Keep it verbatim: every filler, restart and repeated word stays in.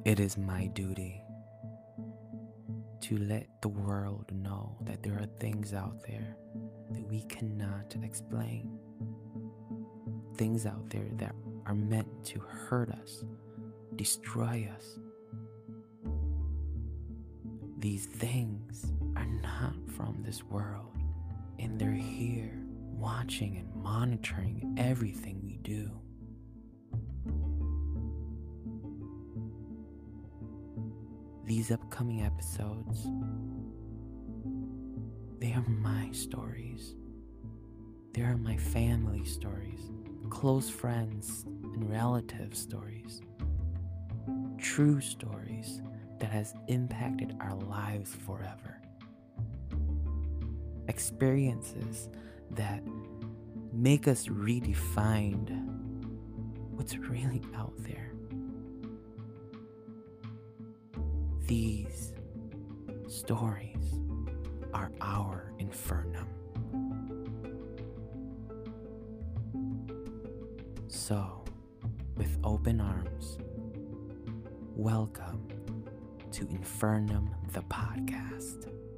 It is my duty to let the world know that there are things out there that we cannot explain. Things out there that are meant to hurt us, destroy us. These things are not from this world, and they're here watching and monitoring everything we do. These upcoming episodes, they are my stories. They are my family stories, close friends and relative stories, true stories that has impacted our lives forever. Experiences that make us redefine what's really out there. These stories are our infernum. So, with open arms, welcome to Infernum the Podcast.